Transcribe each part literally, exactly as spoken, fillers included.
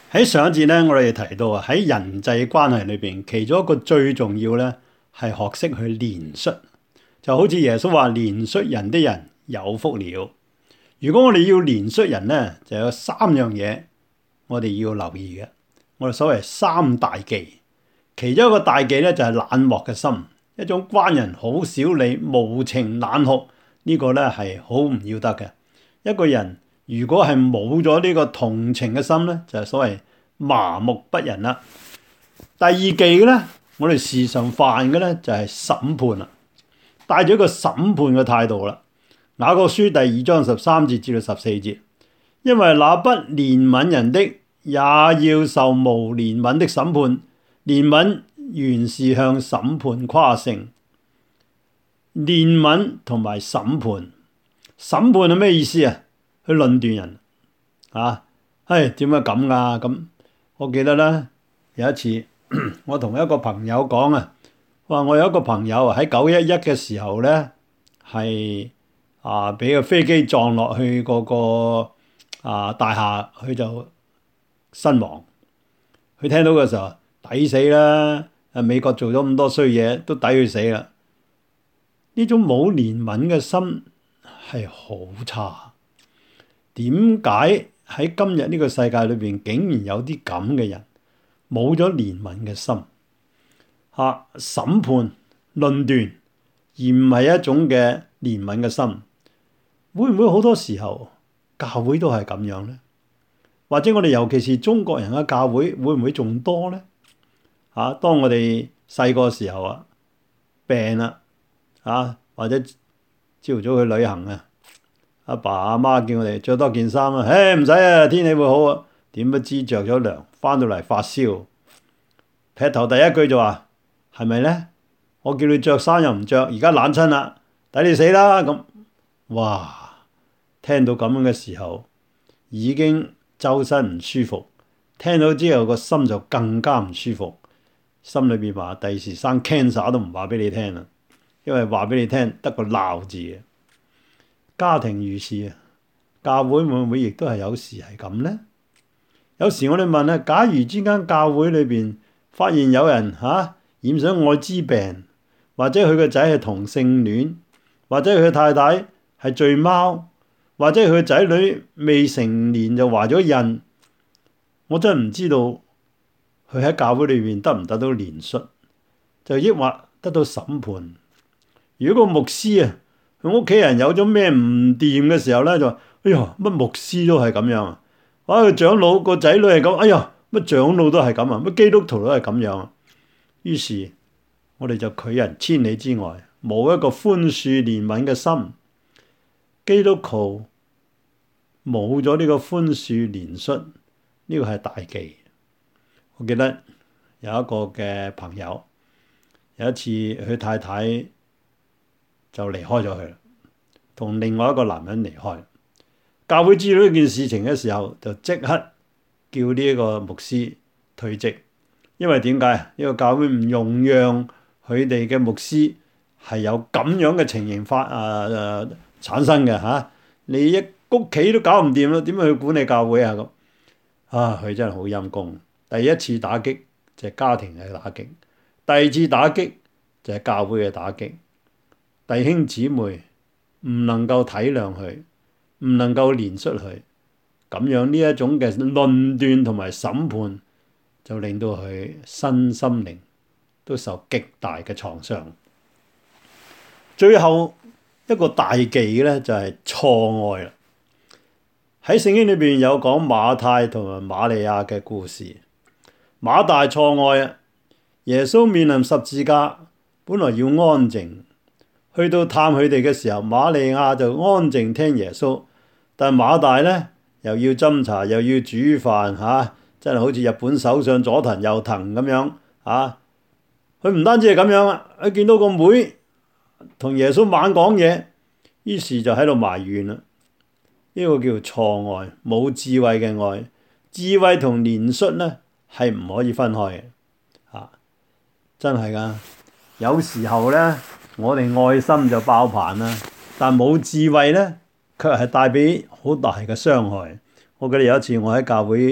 喺上一節咧，我哋提到啊，喺人際關係裏邊，其中一個最重要咧，係學識去憐恤。就好似耶穌話：憐恤人的人有福了。如果我哋要憐恤人咧，就有三樣嘢我哋要留意嘅。我哋所謂三大忌，其中一個大忌咧就係冷漠嘅心，一種關人好小理、無情冷酷，呢個咧係好唔要得嘅。一個人如果係冇咗呢個同情嘅心咧，就係所謂麻木不仁啦。第二忌咧，我哋時常犯嘅咧就係審判啦，帶咗一個審判嘅態度啦。雅各書第二章十三節至到十四節，因為那不憐憫人的，也要受無憐憫的審判。憐憫原是向審判誇勝。憐憫同埋審判，審判係咩意思啊？去論斷人啊，唉，點解咁噶？咁我記得咧有一次，我同一個朋友講啊，話我有一個朋友喺九一一嘅時候咧，係啊俾個飛機撞落去嗰個啊大廈，佢就身亡。佢聽到嘅時候，抵死啦！啊，美國做咗咁多衰嘢，都抵佢死啦。呢種冇憐憫嘅心係好差。點解喺今日呢個世界裏邊，竟然有啲咁嘅人冇咗憐憫嘅心？嚇、啊，審判論斷，而唔係一種嘅憐憫嘅心，會唔會好多時候教會都係咁樣呢？或者我哋尤其是中國人嘅教會，會唔會仲多呢？嚇、啊，當我哋細個時候啊，病啦，嚇、啊，或者朝早去旅行啊，阿爸阿媽叫我哋着多件衫啊，唉，唔使啊，天氣會好啊。點不知着咗涼，翻到嚟發燒，劈頭第一句就話：係咪呢？我叫你着衫又唔着，而家冷親啦，抵你死啦！咁，哇，聽到咁樣嘅時候，已經周身唔舒服，聽到之後個心就更加唔舒服，心裏邊話第時生 cancer 都唔話俾你聽啦，因為話俾你聽得個鬧字嘅。家庭如是啊，教會會唔會亦都係有時係咁呢？有時我哋問啊，假如之間教會裏邊發現有人嚇、啊、染上愛滋病，或者佢個仔係同性戀，或者佢太太係醉貓，或者佢個仔女未成年就懷咗孕，我真係唔知道佢喺教會裏邊得唔得到憐恤，就抑或得到審判。如果個牧師啊，佢屋企人有咗咩唔掂嘅時候咧，就話：哎呀，乜牧師都係咁樣啊！哇，個長老個仔女係咁，哎呀，乜長老都係咁啊，乜基督徒都係咁樣啊！於是我哋就拒人千里之外，冇一個寬恕憐憫嘅心。基督徒冇咗呢個寬恕憐恤，呢個係大忌。我記得有一個嘅朋友，有一次佢太太就離開咗佢啦，同另外一個男人離開。教會知道呢件事情嘅時候，就即刻叫呢一個牧師退職，因為點解？呢個教會唔容讓佢哋嘅牧師係有咁樣嘅情形發啊啊產生嘅嚇、啊。你一屋企都搞唔掂啦，點樣去管理教會啊？咁啊，佢真係好陰功。第一次打擊就係家庭嘅打擊，第二次打擊就係教會嘅打擊。弟兄姊妹唔能夠體諒佢，唔能夠憐恤佢，咁樣呢一種嘅論斷同埋審判，就令到佢身心靈都受極大嘅創傷。最後一個大忌嘅咧就係錯愛啦。喺聖經裏邊有講馬太同埋瑪利亞嘅故事。馬大錯愛啊，耶穌面臨十字架，本來要安靜。去到探佢哋嘅時候，瑪利亞就安靜聽耶穌，但馬大咧又要斟茶，又要煮飯嚇、啊，真係好似日本首相佐藤佑藤咁樣嚇。佢、啊、唔單止係咁樣啊，佢見到個妹同耶穌猛講嘢，於是就喺度埋怨啦。呢、這個叫錯愛，冇智慧嘅愛。智慧同憐恤咧係唔可以分開嘅嚇、啊，真係噶。有時候咧，我哋愛心就爆棚啦，但冇智慧咧，卻係帶俾好大嘅傷害。我記得有一次我喺教會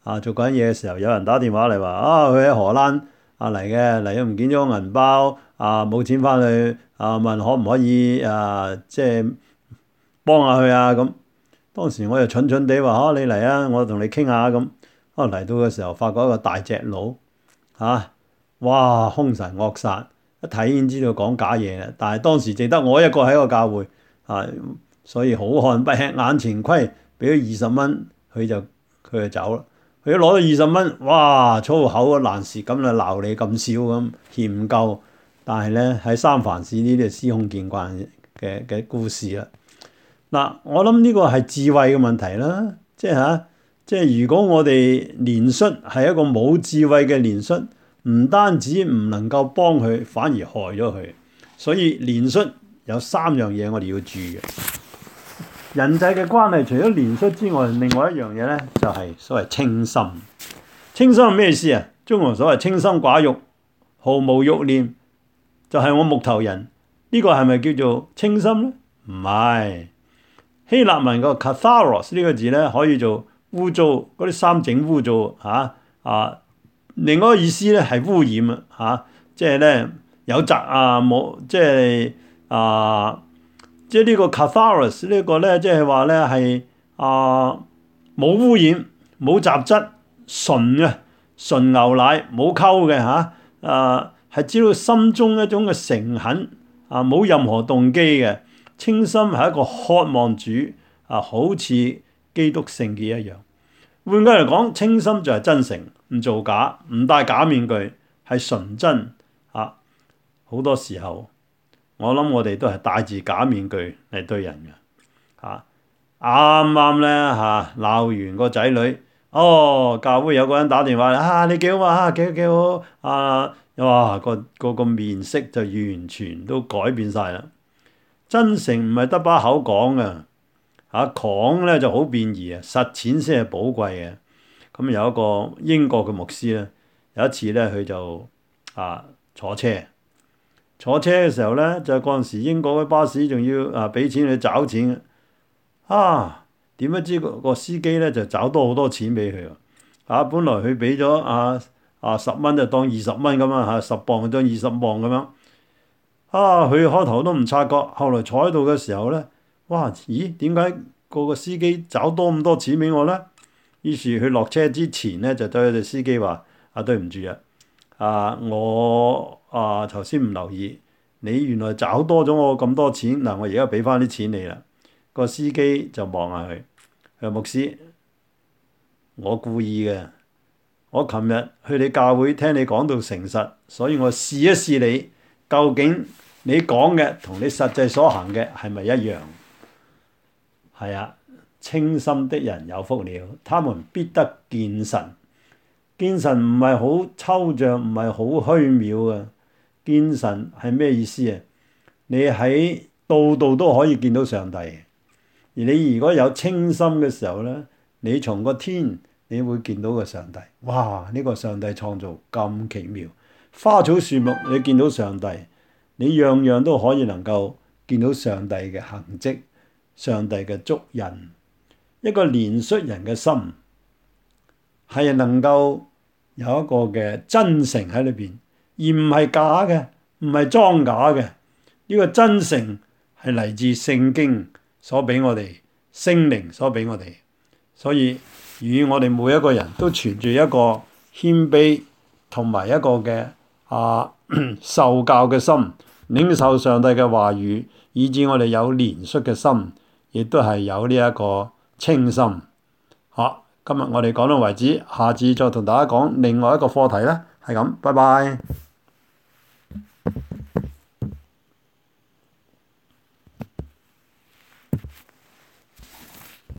啊做緊嘢嘅時候，有人打電話嚟話啊，佢喺荷蘭啊嚟嘅，嚟咗唔見咗個銀包啊，冇錢翻去啊，問可唔可以啊，即係幫下佢啊咁。當時我又蠢蠢地話嚇、啊、你嚟啊，我同你傾下咁。可能嚟到嘅時候，發覺一個大隻佬嚇，哇兇神惡煞，一睇已經知道講假嘢啦。但係當時淨得我一個喺個教會啊，所以好漢不吃眼前虧，俾咗二十蚊，佢就佢就走啦。佢一攞到二十蚊，哇粗口啊爛舌咁啊鬧你咁少咁嫌唔夠。但係咧喺三藩市呢啲係司空見慣嘅嘅故事啦。嗱，我諗呢個係智慧嘅問題啦，即係嚇，即係如果我哋憐恤係一個冇智慧嘅憐恤，唔單止唔能夠幫佢，反而害咗佢。所以憐恤有三樣嘢我哋要注意嘅。人際嘅關係除咗憐恤之外，另外一樣嘢咧就係所謂清心。清心係咩意思啊？中國所謂清心寡欲，毫無慾念，就係我木頭人。呢個係咪叫做清心咧？唔係。希臘文個 katharos 呢個字咧，可以做污糟，嗰啲衫整污糟嚇啊。另外一個意思咧係污染啊嚇，即係咧有雜啊冇，即係啊，即係呢個 katharos 呢個咧，即係話咧係啊冇污染、冇雜質、純嘅純牛奶冇溝嘅嚇啊，係知道心中一種嘅誠懇啊，冇任何動機嘅。清心係一個渴望主啊，好似基督聖潔一樣。換句嚟講，清心就係真誠，唔造假，唔戴假面具，係純真啊。好多時候，我諗我哋都係戴住假面具嚟對人嘅啊。啱啱咧嚇鬧完個仔女，哦，教會有個人打電話啊，你幾好啊，幾好幾好啊，哇個個個面色就完全都改變晒啦。真誠唔係得把口講嘅，嚇講咧就好便宜啊，實踐先係寶貴嘅。咁有一個英國嘅牧師咧，有一次咧佢就啊坐車，坐車嘅時候咧就嗰陣時英國嘅巴士仲要啊俾錢去找錢啊，點不知個個司機咧就找多好多錢俾佢啊！本來佢俾咗啊啊十蚊就當二十蚊咁樣嚇，十磅就當二十磅咁樣。啊！佢開頭都唔察覺，後來坐喺度嘅時候咧，哇！咦？點解個個司機找多咁多錢俾我咧？於是佢落車之前咧，就對佢哋司機話：啊，對唔住啊！啊，我啊頭先唔留意，你原來找多咗我咁多錢，嗱，我而家俾翻啲錢你啦。個司機就望下佢，佢話牧師，我故意嘅，我琴日去你教會聽你講到誠實，所以我試一試你。究竟你講嘅同你實際所行嘅係咪一樣？係啊，清心的人有福了，他們必得見神。見神唔係好抽象，唔係好虛渺啊。見神係咩意思啊？你喺度度都可以見到上帝。而你如果有清心嘅時候咧，你從個天你會見到個上帝。哇！呢個上帝創造咁奇妙。花草樹木，你見到上帝，你樣樣都可以能夠見到上帝嘅痕跡，上帝嘅足印。一個憐恤人嘅心，係能夠有一個嘅真誠喺裏邊，而唔係假嘅，唔係裝假嘅。呢、這個真誠係嚟自聖經所俾我哋，聖靈所俾我哋。所以，與我哋每一個人都存住一個謙卑同埋一個嘅。啊！受教嘅心，領受上帝嘅話語，以致我哋有憐恤嘅心，亦都係有呢一個清心。好，今日我哋講到為止，下次再同大家講另外一個課題啦。係咁，拜拜。